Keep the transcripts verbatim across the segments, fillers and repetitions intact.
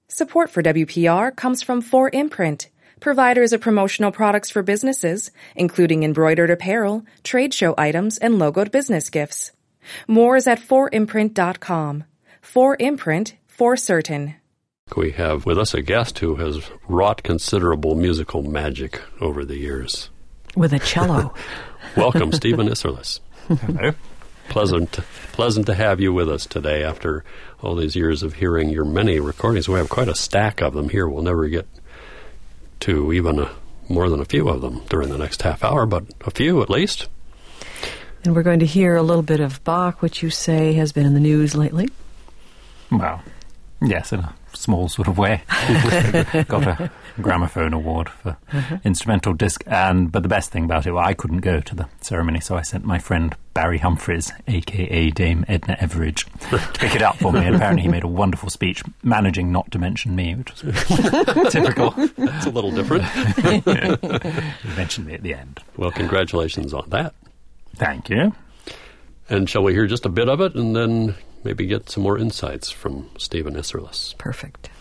Support for W P R comes from four imprint, providers of promotional products for businesses, including embroidered apparel, trade show items, and logoed business gifts. More is at four imprint dot com. four imprint, for certain. We have with us a guest who has wrought considerable musical magic over the years. With a cello. Welcome, Stephen Isserlis. Hello. Pleasant, pleasant to have you with us today after all these years of hearing your many recordings. We have quite a stack of them here. We'll never get to even a, more than a few of them during the next half hour, but a few at least. And we're going to hear a little bit of Bach, which you say has been in the news lately. Well, yes, in a small sort of way. Got a gramophone award for uh-huh. instrumental disc, and but the best thing about it, well, I couldn't go to the ceremony, so I sent my friend Barry Humphries, a k a. Dame Edna Everage, to pick it up for me. And apparently he made a wonderful speech, managing not to mention me, which was typical. It's a little different. He mentioned me at the end. Well, congratulations on that. Thank you. And shall we hear just a bit of it, and then maybe get some more insights from Stephen Isserlis? Perfect.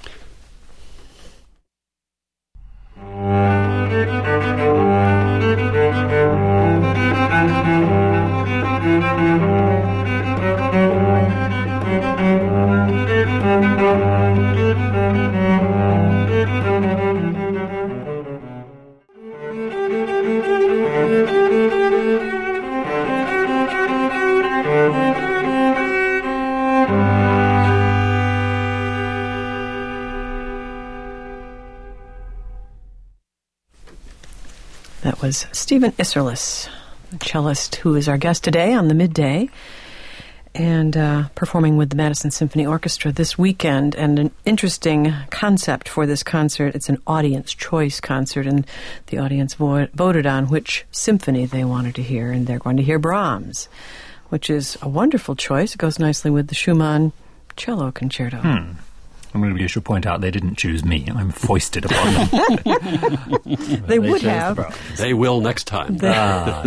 That was Stephen Isserlis, a cellist who is our guest today on the Midday, and uh, performing with the Madison Symphony Orchestra this weekend. And an interesting concept for this concert, it's an audience choice concert, and the audience vo- voted on which symphony they wanted to hear, and they're going to hear Brahms, which is a wonderful choice. It goes nicely with the Schumann cello concerto. Hmm. And maybe you should point out they didn't choose me. I'm foisted upon them. they, they would have. The they will next time. Ah.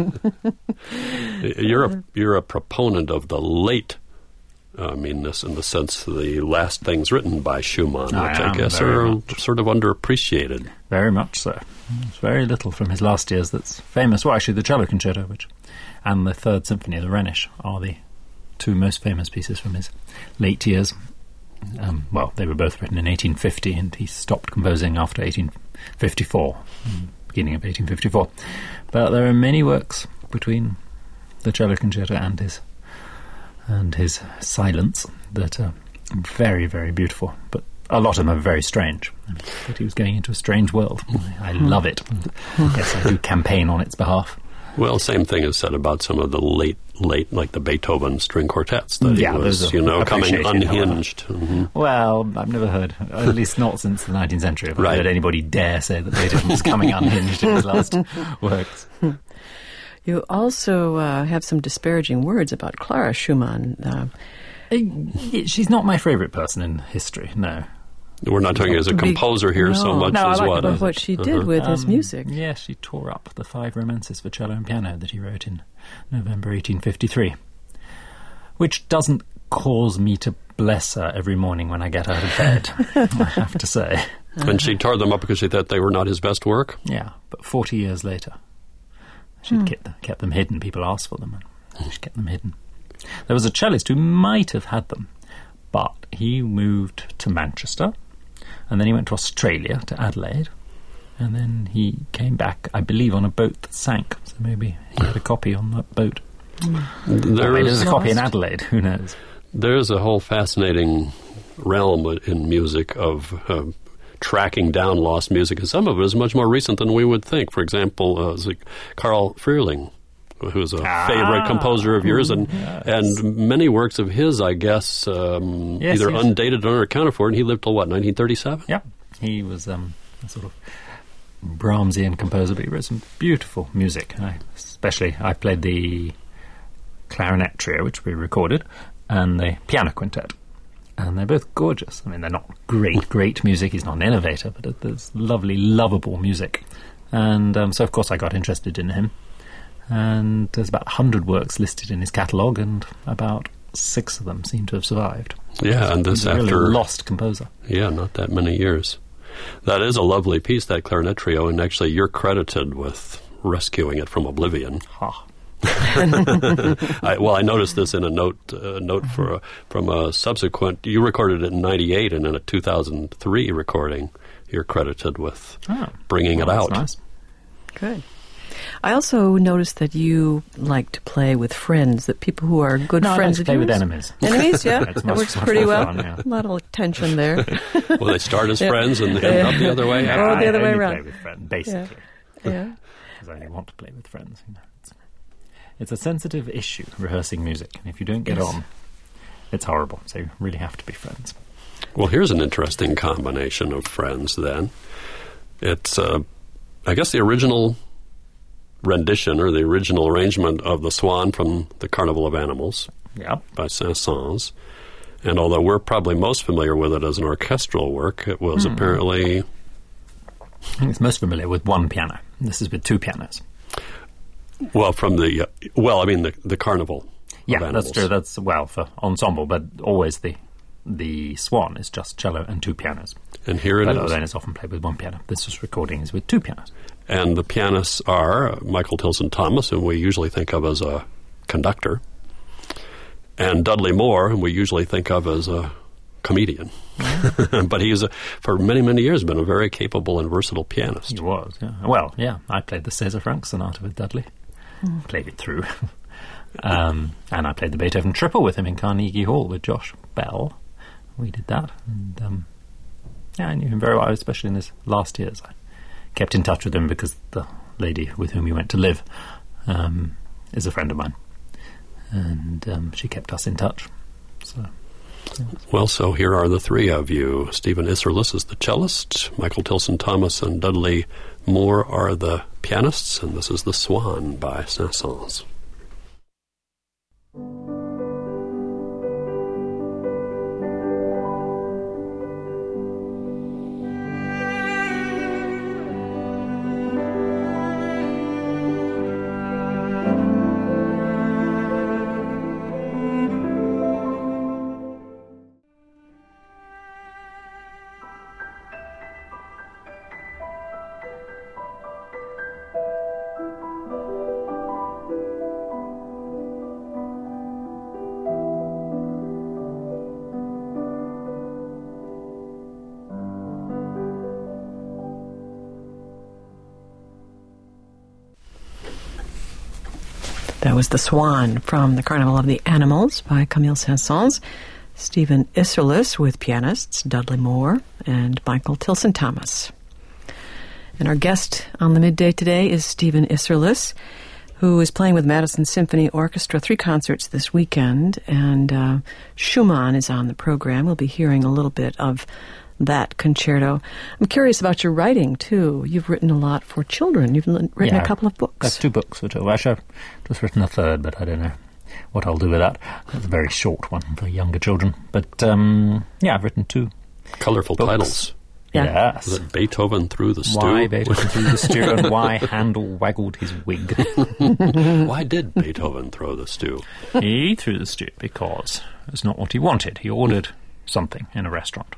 you're a you're a proponent of the late. Uh, I mean, this in the sense the last things written by Schumann, I which I, am, guess are much. sort of underappreciated. Very much so. There's very little from his last years that's famous. Well, actually, the cello concerto, which, and the Third Symphony, the Rhenish, are the two most famous pieces from his late years. Um, well, they were both written in eighteen fifty, and he stopped composing after eighteen fifty-four, beginning of eighteen fifty-four. But there are many works between the cello concerto and his and his silence that are very, very beautiful. But a lot of them are very strange. But he was going into a strange world. I, I love it. Yes, I do campaign on its behalf. Well, same thing is said about some of the late, late, like the Beethoven string quartets, that yeah, he was, you know, coming unhinged. Mm-hmm. Well, I've never heard, at least not since the nineteenth century, I've right. heard anybody dare say that Beethoven was coming unhinged in his last works. You also uh, have some disparaging words about Clara Schumann. Uh, She's not my favourite person in history, no. We're not talking as a composer here no, so much no, as like what, but what she did uh-huh. with um, his music. Yeah, she tore up the five romances for cello and piano that he wrote in November eighteen fifty-three, which doesn't cause me to bless her every morning when I get out of bed, I have to say. And she tore them up because she thought they were not his best work? Yeah, but forty years later, she'd hmm. kept, them, kept them hidden. People asked for them, and she kept them hidden. There was a cellist who might have had them, but he moved to Manchester, and then he went to Australia, to Adelaide, and then he came back, I believe, on a boat that sank. So maybe he had a copy on that boat. Mm. There is a copy in Adelaide, who knows? There's a whole fascinating realm in music of uh, tracking down lost music, and some of it is much more recent than we would think. For example, uh, like Carl Frierling, who's a ah, favorite composer of yours, and yes. and many works of his, I guess, um, yes, either yes. undated or unaccounted for, and he lived till, what, nineteen thirty-seven? Yeah, he was um, a sort of Brahmsian composer, but he wrote some beautiful music. I, especially, I played the clarinet trio, which we recorded, and the piano quintet. And they're both gorgeous. I mean, they're not great, great music. He's not an innovator, but there's lovely, lovable music. And um, so, of course, I got interested in him. And there's about one hundred works listed in his catalogue, and about six of them seem to have survived. Yeah, and this He's a after... really lost composer. Yeah, not that many years. That is a lovely piece, that clarinet trio, and actually you're credited with rescuing it from oblivion. Ha. I, well, I noticed this in a note uh, note for a, from a subsequent... You recorded it in ninety-eight, and in a two thousand three recording, you're credited with Oh. bringing Well, it out. that's nice. Good. I also noticed that you like to play with friends, that people who are good No, friends I like to of play yours. with enemies. Enemies, yeah. That's That much- works much pretty more well. fun, yeah. A lot of tension there. Well, they start as friends and end up the other way. Yeah. Oh, the I other way only around. play with friends, basically. Yeah. Because I only want to play with friends. You know. It's, it's a sensitive issue, rehearsing music. And if you don't get Yes. on, it's horrible. So you really have to be friends. Well, here's an interesting combination of friends, then. It's, uh, I guess, the original rendition or the original arrangement of The Swan from the Carnival of Animals Yeah. by Saint-Saëns. And although we're probably most familiar with it as an orchestral work, it was Hmm. apparently... I think it's most familiar with one piano. This is with two pianos. Well, from the... Uh, well, I mean, the, the Carnival Yeah, of Animals. that's true. That's, well, for ensemble, but always the the Swan is just cello and two pianos. And here it But is. then it's often played with one piano. This is recording is with two pianos. And the pianists are Michael Tilson Thomas, whom we usually think of as a conductor, and Dudley Moore, whom we usually think of as a comedian. But he's, a, for many, many years, been a very capable and versatile pianist. He was, yeah. Well, yeah, I played the César Franck Sonata with Dudley. Played it through. um, and I played the Beethoven Triple with him in Carnegie Hall with Josh Bell. We did that. And, um, yeah, I knew him very well, especially in his last years. I kept in touch with him because the lady with whom he went to live um, is a friend of mine. And um, she kept us in touch. So... Well, so here are the three of you. Stephen Isserlis is the cellist, Michael Tilson Thomas and Dudley Moore are the pianists, and this is The Swan by Saint-Saëns. That was The Swan from the Carnival of the Animals by Camille Saint-Saëns. Stephen Isserlis with pianists Dudley Moore and Michael Tilson Thomas. And our guest on the midday today is Stephen Isserlis, who is playing with Madison Symphony Orchestra, three concerts this weekend, and uh, Schumann is on the program. We'll be hearing a little bit of that concerto. I'm curious about your writing, too. You've written a lot for children. You've l- written Yeah, a couple of books. That's two books for children. Actually, I've just written a third, but I don't know what I'll do with that. It's a very short one for younger children. But, um, yeah, I've written two. Colorful Books. titles. Yeah. Yes. Is it Beethoven Through the Stew? Why Beethoven threw the stew and why Handel waggled his wig. Why did Beethoven throw the stew? He threw the stew because it's not what he wanted. He ordered something in a restaurant,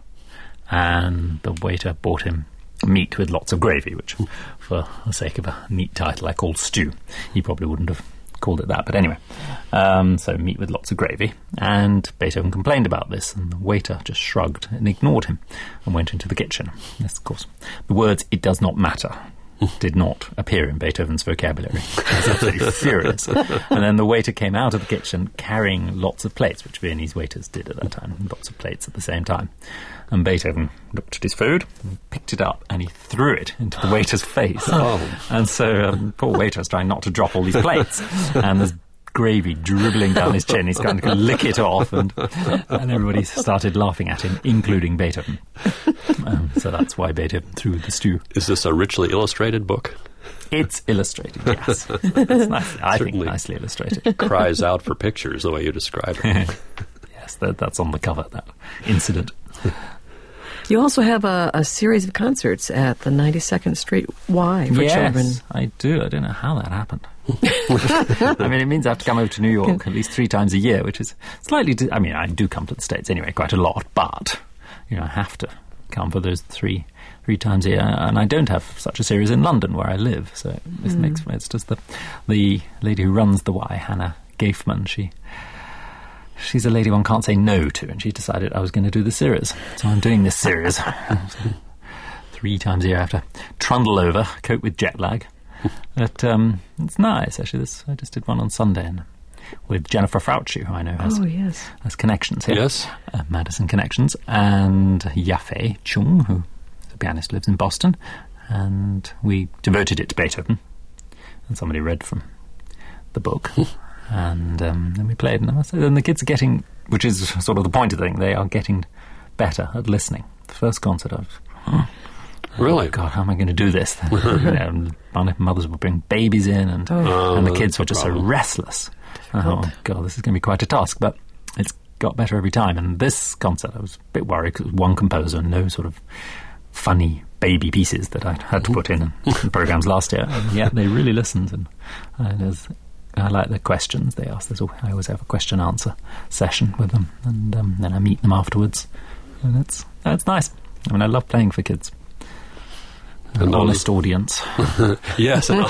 and the waiter brought him meat with lots of gravy, which, for the sake of a neat title, I called stew. He probably wouldn't have called it that, but anyway. Um, so meat with lots of gravy, and Beethoven complained about this, and the waiter just shrugged and ignored him and went into the kitchen. Yes, of course. The words, "it does not matter," did not appear in Beethoven's vocabulary. He was absolutely furious. And then the waiter came out of the kitchen carrying lots of plates, which Viennese waiters did at that time, lots of plates at the same time. And Beethoven looked at his food, picked it up, and he threw it into the waiter's face. Oh. And so um, poor waiter was trying not to drop all these plates. And there's gravy dribbling down his chin. He's going to lick it off, and and everybody started laughing at him, including Beethoven. Um, so that's why Beethoven threw the stew. Is this a richly illustrated book? It's illustrated, yes. It's nice, I think Certainly. nicely illustrated. Cries out for pictures, the way you describe it. Yes, that, that's on the cover, that incident. You also have a, a series of concerts at the ninety-second Street Y for yes, children. I do. I don't know how that happened. I mean, it means I have to come over to New York at least three times a year, which is slightly... Di- I mean, I do come to the States anyway, quite a lot, but, you know, I have to come for those three three times a year, and I don't have such a series in London where I live, so this mm. makes... It's just the, the lady who runs the Y, Hannah Gaifman, she... She's a lady one can't say no to, and she decided I was going to do the series. So I'm doing this series. Three times a year I have to trundle over, cope with jet lag. But um, it's nice, actually. This, I just did one on Sunday and with Jennifer Fauci, who I know has, oh, yes. has connections here. Yes. Uh, Madison connections. And Yafei Chung, who is a pianist, lives in Boston. And we devoted it to Beethoven. And somebody read from the book. And um, then we played, and I said, and the kids are getting, which is sort of the point of the thing, they are getting better at listening. The first concert, I was, oh, really? Oh God, how am I going to do this? you know, mothers would bring babies in, and oh, and the kids were just problem. so restless. Oh God, this is going to be quite a task, but it's got better every time. And this concert, I was a bit worried because it was one composer and no sort of funny baby pieces that I had to put in, in the programs last year. And yeah, they really listened, and uh, there's. I like the questions they ask. There's always, I always have a question-answer session with them, and um, then I meet them afterwards. And it's it's nice. I mean, I love playing for kids. An honest audience. Yes, isn't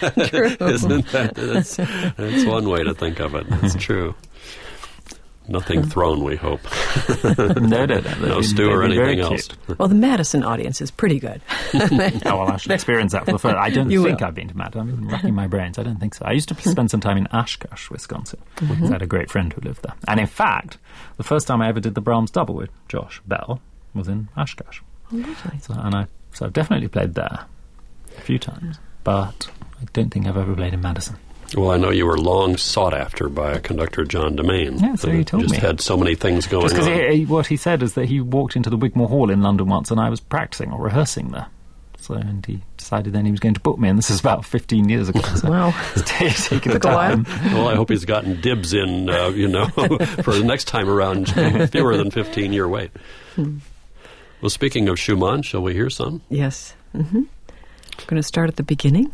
that? That's, that's one way to think of it. It's true. Nothing thrown, we hope. no, no, no. No stew or anything else. Well, the Madison audience is pretty good. oh, well, I should experience that for the first... I don't you think will. I've been to Madison. I'm even racking my brains. I don't think so. I used to spend some time in Oshkosh, Wisconsin. Mm-hmm. I had a great friend who lived there. And in fact, the first time I ever did the Brahms double with Josh Bell was in Oshkosh. Oh, lovely. So, and I, so I've definitely played there a few times. But I don't think I've ever played in Madison. Well, I know you were long sought after by a conductor, John Demain. Yeah, so he told just me. Just had so many things going just on. He, what he said is that he walked into the Wigmore Hall in London once and I was practicing or rehearsing there. So, and he decided then he was going to book me, and this is about fifteen years ago. So wow. It's taken a time. Well, I hope he's gotten dibs in, uh, you know, for the next time around, fewer than fifteen-year wait. Hmm. Well, speaking of Schumann, shall we hear some? Yes. Mm-hmm. We're going to start at the beginning.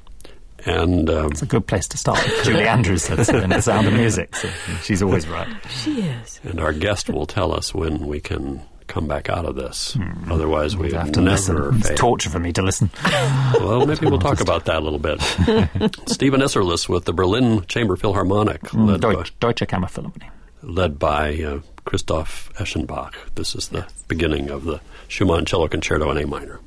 And um, it's a good place to start. Julie Andrews said so in The Sound of Music, so she's always right. She is. And our guest will tell us when we can come back out of this. Hmm. Otherwise, we have never to listen. It's fail. torture for me to listen. Well, maybe we'll talk about that a little bit. Stephen Isserlis with the Berlin Chamber Philharmonic, Mm, led, Deutsch, by, Deutsche Kammerphilharmonie. led by uh, Christoph Eschenbach. This is the beginning of the Schumann Cello Concerto in A minor.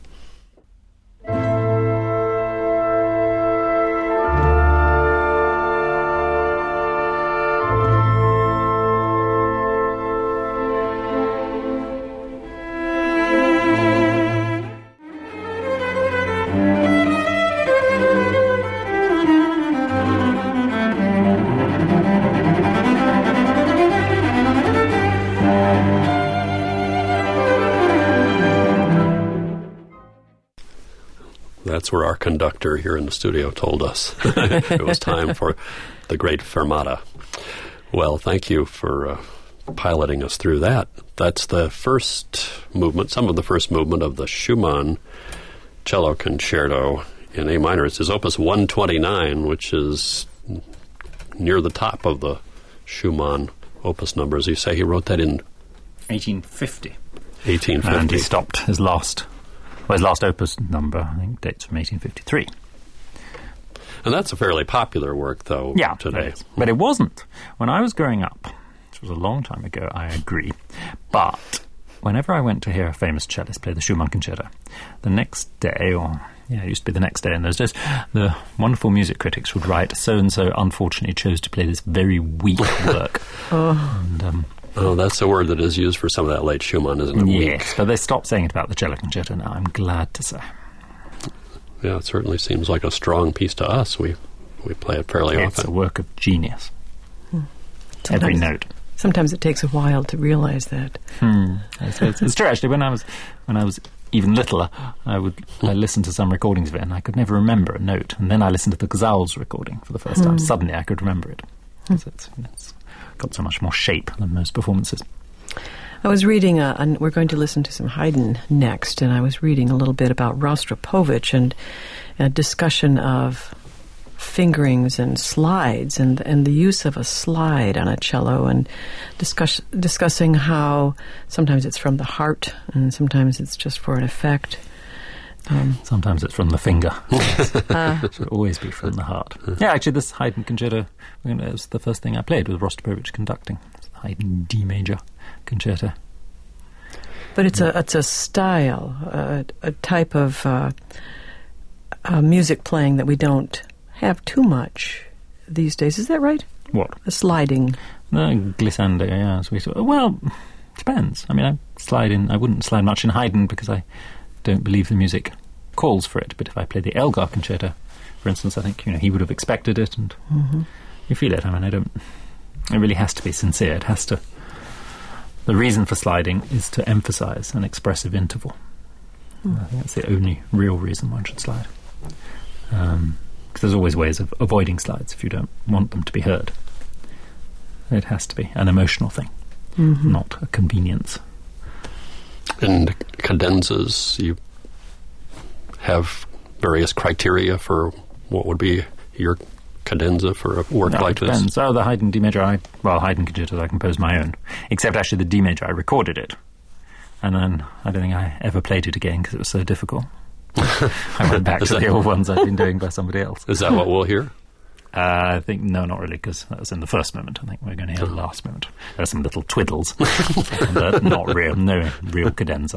That's where our conductor here in the studio told us it was time for the great Fermata. Well, thank you for uh, piloting us through that. That's the first movement, some of the first movement of the Schumann Cello Concerto in A minor. It's his Opus one twenty-nine, which is near the top of the Schumann opus numbers. You say he wrote that in eighteen fifty. eighteen fifty. And he stopped his last... Well, his last opus number, I think, dates from eighteen fifty-three. And that's a fairly popular work, though, yeah, today. It but it wasn't. When I was growing up, which was a long time ago, I agree, but whenever I went to hear a famous cellist play the Schumann Concerto, the next day, or, yeah, it used to be the next day in those days, the wonderful music critics would write, so-and-so unfortunately chose to play this very weak work. oh. And, um, Oh, that's a word that is used for some of that late Schumann, isn't it? Yes, Weak. but they stopped saying it about the cello concerto now, I'm glad to say. Yeah, it certainly seems like a strong piece to us. We we play it fairly it's often. It's a work of genius. Hmm. Sometimes, Every note. Sometimes it takes a while to realize that. Hmm. It's, it's, it's true, actually. When I was when I was even littler, I would I listened to some recordings of it, and I could never remember a note. And then I listened to the Casals recording for the first hmm. time. Suddenly I could remember it. Hmm. It's, it's got so much more shape than most performances. I was reading, a, a, we're going to listen to some Haydn next, and I was reading a little bit about Rostropovich and a discussion of fingerings and slides and and the use of a slide on a cello, and discuss, discussing how sometimes it's from the heart and sometimes it's just for an effect. Um, Sometimes it's from the finger. uh, it should always be from the heart. Yeah, actually, this Haydn concerto was the first thing I played with Rostropovich conducting. It's the Haydn D major concerto. But it's a it's a style, a, a type of uh, uh, music playing that we don't have too much these days. Is that right? What? A sliding. No, glissando, yeah. As we sort of, well, depends. I mean, I slide in. I wouldn't slide much in Haydn because I don't believe the music calls for it. But if I play the Elgar concerto, for instance, I think you know he would have expected it, and mm-hmm. you feel it. I mean, I don't. It really has to be sincere. It has to. The reason for sliding is to emphasise an expressive interval. Mm. I think that's the only real reason one should slide. Um, because there's always ways of avoiding slides if you don't want them to be heard. It has to be an emotional thing, mm-hmm. not a convenience. And cadenzas, you have various criteria for what would be your cadenza for a work no, like it depends. this? Oh, the Haydn D major, I, well, Haydn concertos, I composed my own. Except actually the D major, I recorded it. And then I don't think I ever played it again because it was so difficult. I went back to the old ones I'd been doing by somebody else. Is that what we'll hear? Uh, I think, no, not really, because that was in the first moment. I think we're going to hear the last moment. There are some little twiddles. and, uh, not real, no real cadenza.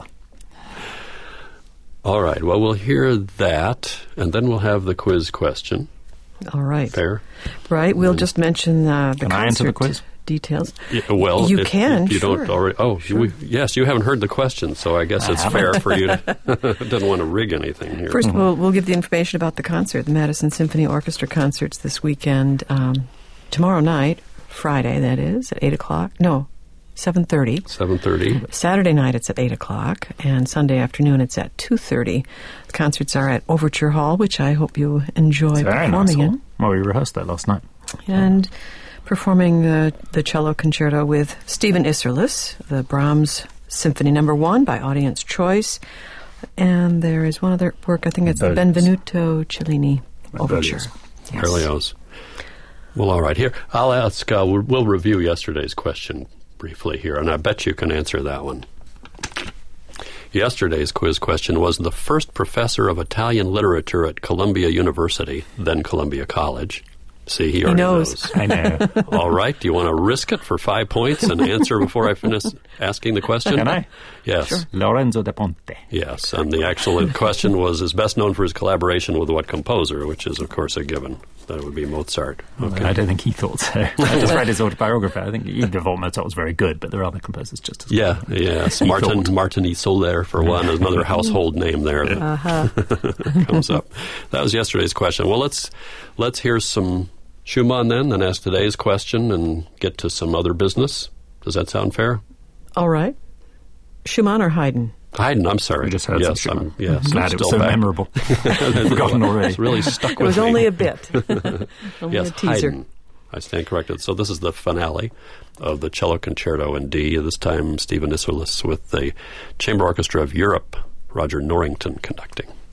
All right, well, we'll hear that, and then we'll have the quiz question. All right. Fair? Right, we'll and just mention uh, the can concert I answer the quiz? Details. Yeah, well, you if, can, if you sure. don't already. Oh, sure. we, yes, you haven't heard the question, so I guess I it's haven't. fair for you to. Doesn't want to rig anything here. First, mm-hmm. we'll, we'll give the information about the concert, the Madison Symphony Orchestra concerts this weekend. Um, tomorrow night, Friday, that is, at eight o'clock. No, seven thirty. Seven thirty. Saturday night, it's at eight o'clock, and Sunday afternoon, it's at two thirty. The concerts are at Overture Hall, which I hope you enjoy Very performing nice in. Well, we rehearsed that last night. And performing uh, the cello concerto with Stephen Isserlis, the Brahms Symphony Number One by Audience Choice, and there is one other work. I think it's Berlioz. the Benvenuto Cellini Overture. Yes. Berlioz. Well, all right. Here, I'll ask. Uh, we'll, we'll review yesterday's question briefly here, and I bet you can answer that one. Yesterday's quiz question was: the first professor of Italian literature at Columbia University, then Columbia College. See, he, he already knows. knows. I know. All right. Do you want to risk it for five points and answer before I finish asking the question? Can I? Yes. Sure. Lorenzo da Ponte. Yes. And the actual question was, is best known for his collaboration with what composer, which is, of course, a given. That would be Mozart. Okay. Well, I don't think he thought so. I just read his autobiography. I think he thought Mozart was very good, but there are other composers just as good. Yeah, yes. Martin, Martin Isoler, for one, is another household name there that uh-huh. comes up. That was yesterday's question. Well, let's let's hear some Schumann then, and ask today's question and get to some other business. Does that sound fair? All right. Schumann or Haydn? Haydn, I'm sorry. We just heard yes, some I'm, yes, I'm glad I'm it was still so back. memorable. Forgotten already. It's really stuck It with was me. only a bit. only Yes, a teaser. Haydn. I stand corrected. So this is the finale of the cello concerto in D. This time, Stephen Isserlis with the Chamber Orchestra of Europe, Roger Norrington conducting.